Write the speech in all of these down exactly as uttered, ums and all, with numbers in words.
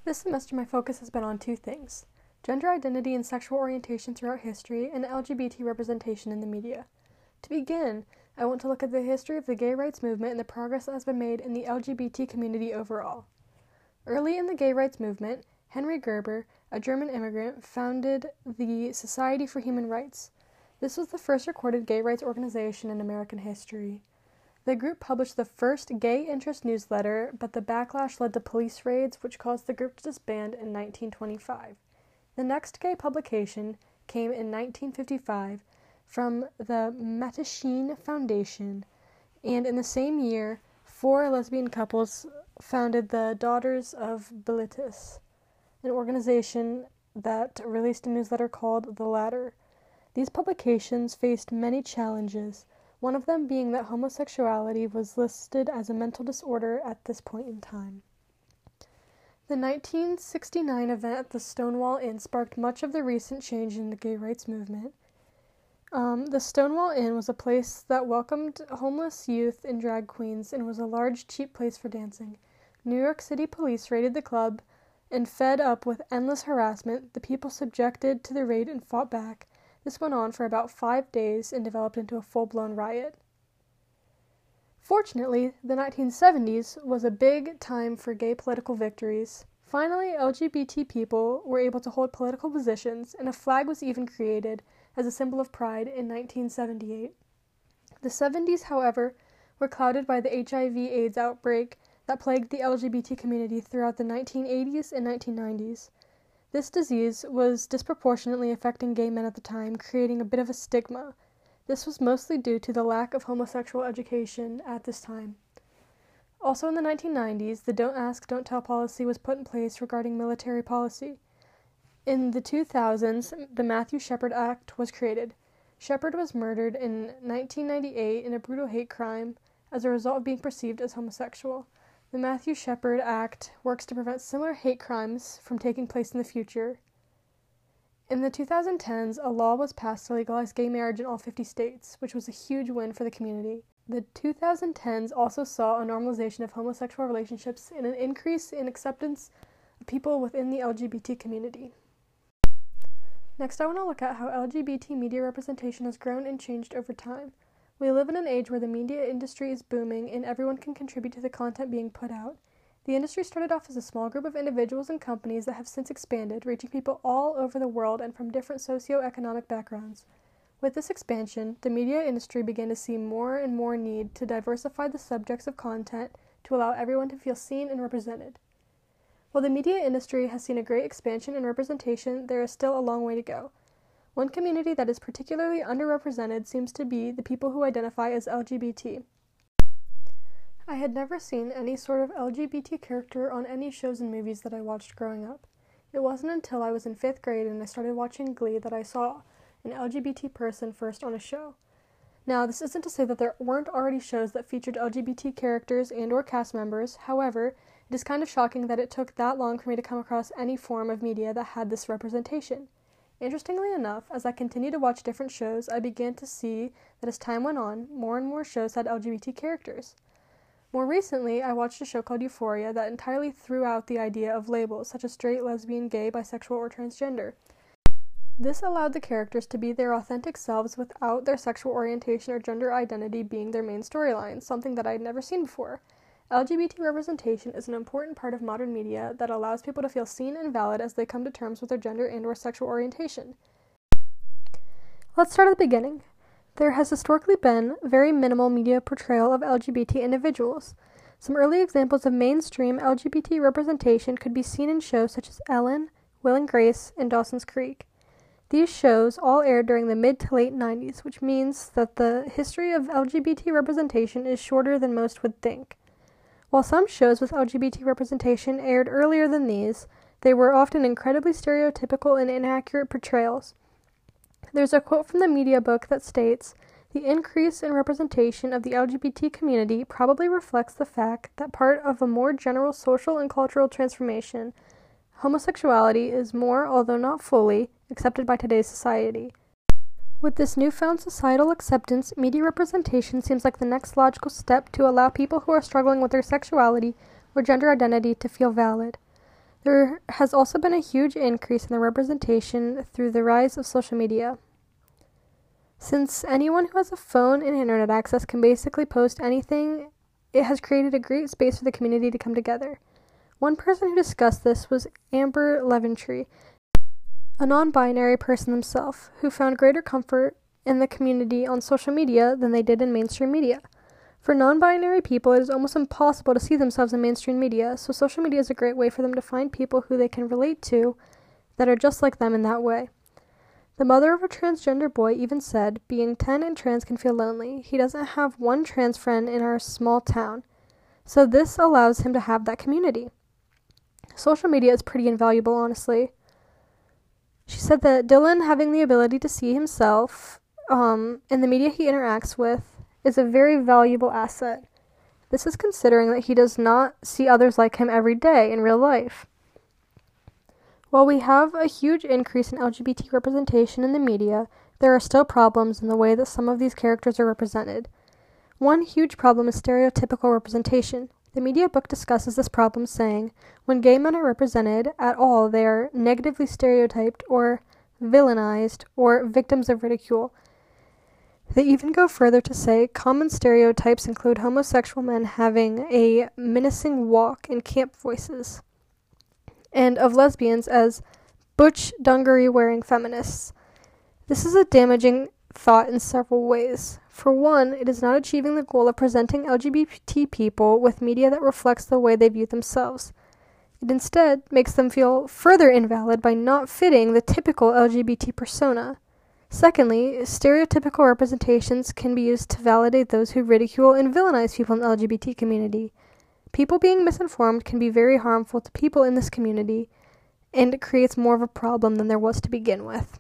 This semester my focus has been on two things: gender identity and sexual orientation throughout history, and L G B T representation in the media. To begin, I want to look at the history of the gay rights movement and the progress that has been made in the L G B T community overall. Early in the gay rights movement, Henry Gerber, a German immigrant, founded the Society for Human Rights. This was the first recorded gay rights organization in American history. The group published the first gay interest newsletter, but the backlash led to police raids, which caused the group to disband in nineteen twenty-five. The next gay publication came in nineteen fifty-five from the Mattachine Foundation, and in the same year, four lesbian couples founded the Daughters of Bilitis, an organization that released a newsletter called The Ladder. These publications faced many challenges, one of them being that homosexuality was listed as a mental disorder at this point in time. The nineteen sixty-nine event at the Stonewall Inn sparked much of the recent change in the gay rights movement. Um, the Stonewall Inn was a place that welcomed homeless youth and drag queens and was a large, cheap place for dancing. New York City police raided the club, and fed up with endless harassment, the people subjected to the raid and fought back. This went on for about five days and developed into a full-blown riot. Fortunately, the nineteen seventies was a big time for gay political victories. Finally, L G B T people were able to hold political positions, and a flag was even created as a symbol of pride in nineteen seventy-eight. The seventies, however, were clouded by the H I V AIDS outbreak that plagued the L G B T community throughout the nineteen eighties and nineteen nineties. This disease was disproportionately affecting gay men at the time, creating a bit of a stigma. This was mostly due to the lack of homosexual education at this time. Also in the nineteen nineties, the Don't Ask, Don't Tell policy was put in place regarding military policy. In the two thousands, the Matthew Shepard Act was created. Shepard was murdered in nineteen ninety-eight in a brutal hate crime as a result of being perceived as homosexual. The Matthew Shepard Act works to prevent similar hate crimes from taking place in the future. In the twenty tens, a law was passed to legalize gay marriage in all fifty states, which was a huge win for the community. The twenty tens also saw a normalization of homosexual relationships and an increase in acceptance of people within the L G B T community. Next, I want to look at how L G B T media representation has grown and changed over time. We live in an age where the media industry is booming and everyone can contribute to the content being put out. The industry started off as a small group of individuals and companies that have since expanded, reaching people all over the world and from different socio-economic backgrounds. With this expansion, the media industry began to see more and more need to diversify the subjects of content to allow everyone to feel seen and represented. While the media industry has seen a great expansion in representation, there is still a long way to go. One community that is particularly underrepresented seems to be the people who identify as L G B T. I had never seen any sort of L G B T character on any shows and movies that I watched growing up. It wasn't until I was in fifth grade and I started watching Glee that I saw an L G B T person first on a show. Now, this isn't to say that there weren't already shows that featured L G B T characters and or cast members. However, it is kind of shocking that it took that long for me to come across any form of media that had this representation. Interestingly enough, as I continued to watch different shows, I began to see that as time went on, more and more shows had L G B T characters. More recently, I watched a show called Euphoria that entirely threw out the idea of labels such as straight, lesbian, gay, bisexual, or transgender. This allowed the characters to be their authentic selves without their sexual orientation or gender identity being their main storyline, something that I had never seen before. L G B T representation is an important part of modern media that allows people to feel seen and valid as they come to terms with their gender and or sexual orientation. Let's start at the beginning. There has historically been very minimal media portrayal of L G B T individuals. Some early examples of mainstream L G B T representation could be seen in shows such as Ellen, Will and Grace, and Dawson's Creek. These shows all aired during the mid to late nineties, which means that the history of L G B T representation is shorter than most would think. While some shows with L G B T representation aired earlier than these, they were often incredibly stereotypical and inaccurate portrayals. There's a quote from the media book that states, "The increase in representation of the L G B T community probably reflects the fact that part of a more general social and cultural transformation, homosexuality is more, although not fully, accepted by today's society." With this newfound societal acceptance, media representation seems like the next logical step to allow people who are struggling with their sexuality or gender identity to feel valid. There has also been a huge increase in the representation through the rise of social media. Since anyone who has a phone and internet access can basically post anything, it has created a great space for the community to come together. One person who discussed this was Amber Leventree, a non-binary person himself, who found greater comfort in the community on social media than they did in mainstream media. For non-binary people, it is almost impossible to see themselves in mainstream media, so social media is a great way for them to find people who they can relate to that are just like them in that way. The mother of a transgender boy even said, being ten and trans can feel lonely. He doesn't have one trans friend in our small town, so this allows him to have that community. Social media is pretty invaluable, honestly. She said that Dylan having the ability to see himself um, in the media he interacts with is a very valuable asset. This is considering that he does not see others like him every day in real life. While we have a huge increase in L G B T representation in the media, there are still problems in the way that some of these characters are represented. One huge problem is stereotypical representation. The media book discusses this problem, saying, when gay men are represented at all, they are negatively stereotyped or villainized or victims of ridicule. They even go further to say common stereotypes include homosexual men having a menacing walk and camp voices, and of lesbians as butch dungaree-wearing feminists. This is a damaging thought in several ways. For one, it is not achieving the goal of presenting L G B T people with media that reflects the way they view themselves. It instead makes them feel further invalid by not fitting the typical L G B T persona. Secondly, stereotypical representations can be used to validate those who ridicule and villainize people in the L G B T community. People being misinformed can be very harmful to people in this community, and it creates more of a problem than there was to begin with.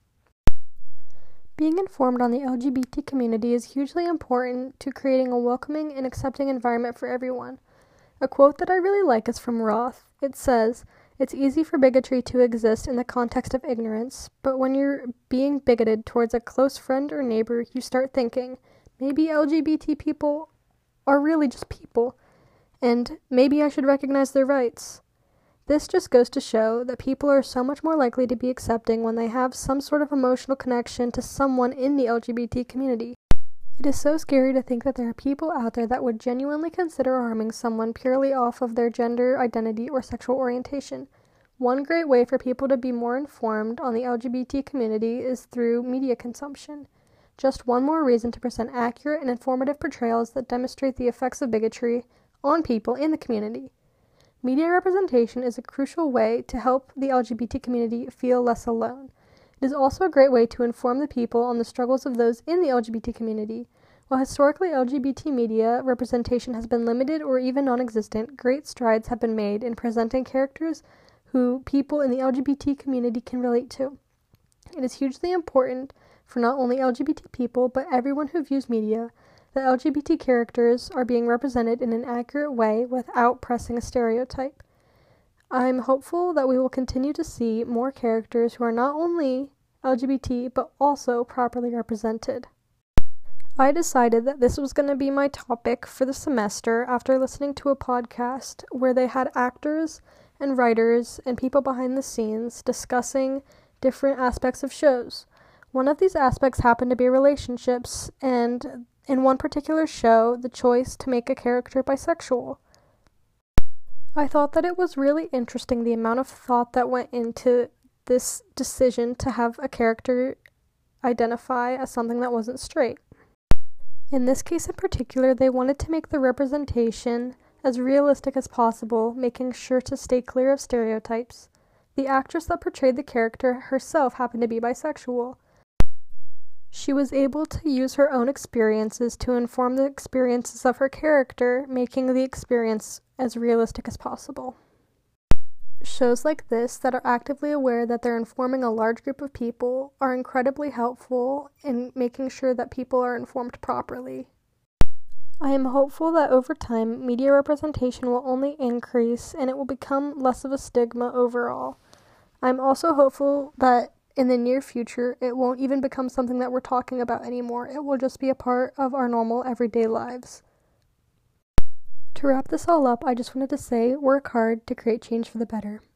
Being informed on the L G B T community is hugely important to creating a welcoming and accepting environment for everyone. A quote that I really like is from Roth. It says, "It's easy for bigotry to exist in the context of ignorance, but when you're being bigoted towards a close friend or neighbor, you start thinking, maybe L G B T people are really just people, and maybe I should recognize their rights." This just goes to show that people are so much more likely to be accepting when they have some sort of emotional connection to someone in the L G B T community. It is so scary to think that there are people out there that would genuinely consider harming someone purely off of their gender identity or sexual orientation. One great way for people to be more informed on the L G B T community is through media consumption. Just one more reason to present accurate and informative portrayals that demonstrate the effects of bigotry on people in the community. Media representation is a crucial way to help the L G B T community feel less alone. It is also a great way to inform the people on the struggles of those in the L G B T community. While historically L G B T media representation has been limited or even non-existent, great strides have been made in presenting characters who people in the L G B T community can relate to. It is hugely important for not only L G B T people, but everyone who views media, that L G B T characters are being represented in an accurate way without pressing a stereotype. I'm hopeful that we will continue to see more characters who are not only L G B T, but also properly represented. I decided that this was going to be my topic for the semester after listening to a podcast where they had actors and writers and people behind the scenes discussing different aspects of shows. One of these aspects happened to be relationships, and in one particular show, the choice to make a character bisexual. I thought that it was really interesting the amount of thought that went into this decision to have a character identify as something that wasn't straight. In this case in particular, they wanted to make the representation as realistic as possible, making sure to stay clear of stereotypes. The actress that portrayed the character herself happened to be bisexual. She was able to use her own experiences to inform the experiences of her character, making the experience as realistic as possible. Shows like this that are actively aware that they're informing a large group of people are incredibly helpful in making sure that people are informed properly. I am hopeful that over time, media representation will only increase and it will become less of a stigma overall. I'm also hopeful that in the near future, it won't even become something that we're talking about anymore. It will just be a part of our normal everyday lives. To wrap this all up, I just wanted to say, work hard to create change for the better.